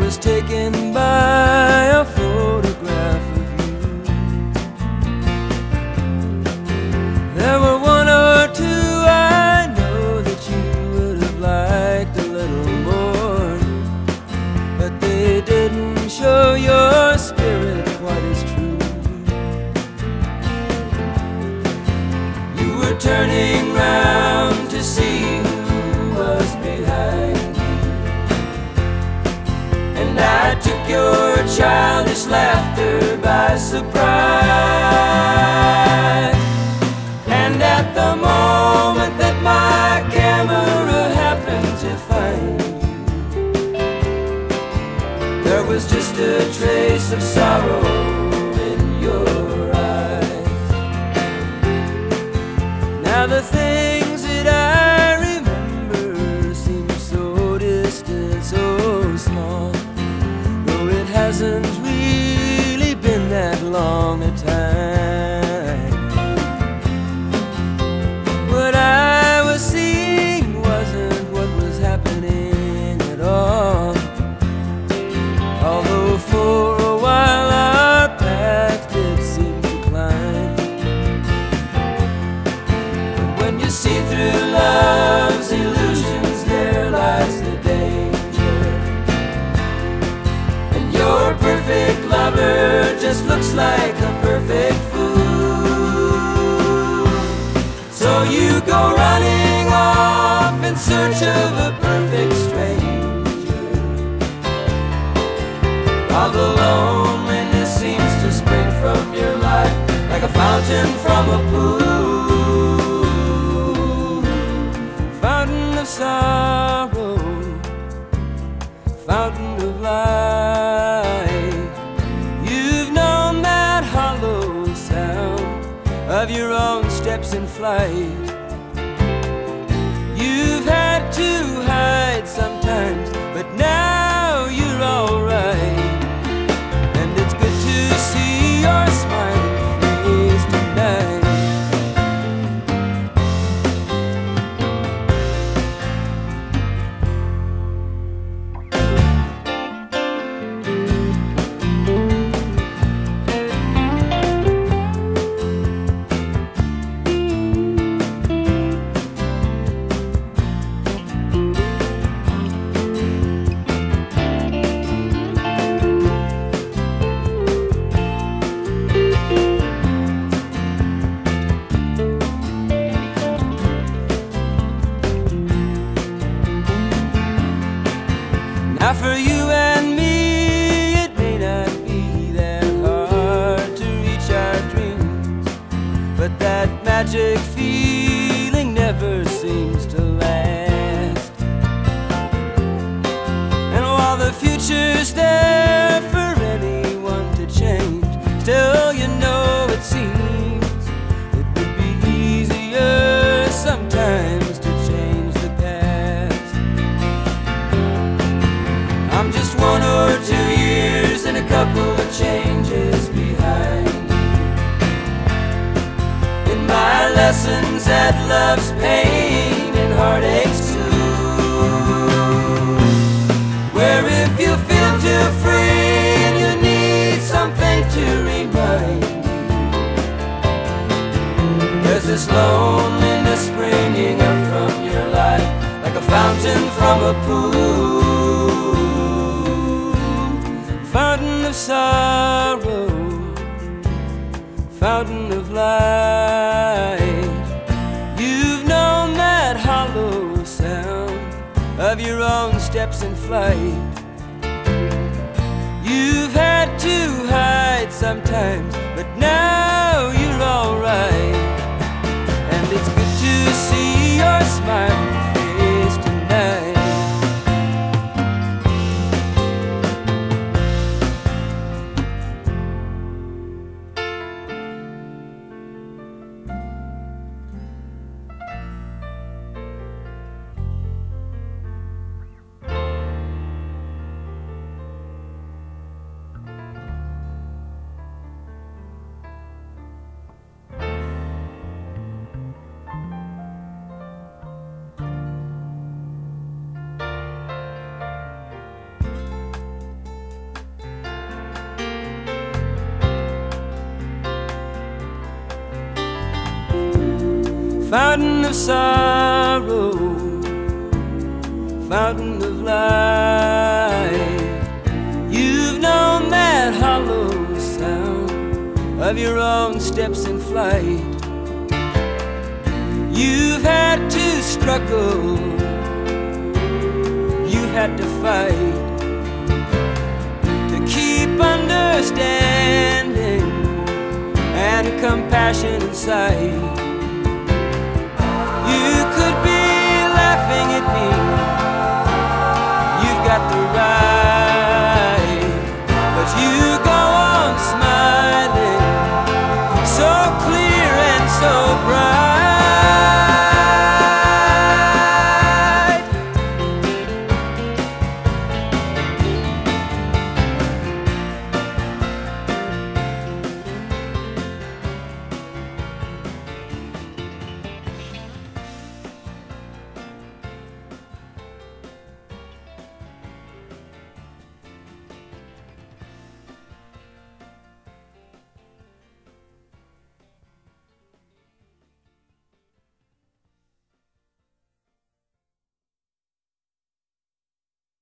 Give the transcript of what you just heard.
was taken by a photograph of you. There were one or two I know that you would have liked a little more, but they didn't show your spirit quite as true. You were turning round to see who was behind you, and I took your childish laughter by surprise. And at the moment that my camera happened to find you, there was just a trace of sorrow in your eyes. Now the things that I remember seem so distant, so small, though it hasn't really been that long a time. What I was seeing wasn't what was happening at all, although for a while our paths did seem to climb. But when you see through love's illusions, there lies the danger, and your perfect lover just looks like a perfect fool. So you go running off in search of a perfect stranger, while the loneliness seems to spring from your life like a fountain from a pool. Fountain of sorrow, fountain of light. You've known that hollow sound of your own steps in flight. You've had to hide sometimes, but now you're alright. And it's good to see your smiling face tonight. Now for you and me, it may not be that hard to reach our dreams, but that magic feeling never seems to last. And while the future's there for anyone to change, still you know it seems it would be easier sometimes to change the past. I'm just 1 or 2 years and a couple of changes behind you in my lessons at love's pain and heartaches too, where if you feel too free and you need something to remind you, there's this loneliness springing up from your life like a fountain from a pool. Fountain of sorrow, fountain of light. You've known that hollow sound of your own steps in flight. You've had to hide sometimes, but now you're alright. And it's good to see your smiling face tonight. fountain of sorrow, fountain of light. You've known that hollow sound of your own steps in flight. You've had to struggle, you've had to fight to keep understanding and compassion in sight. You could be laughing at me,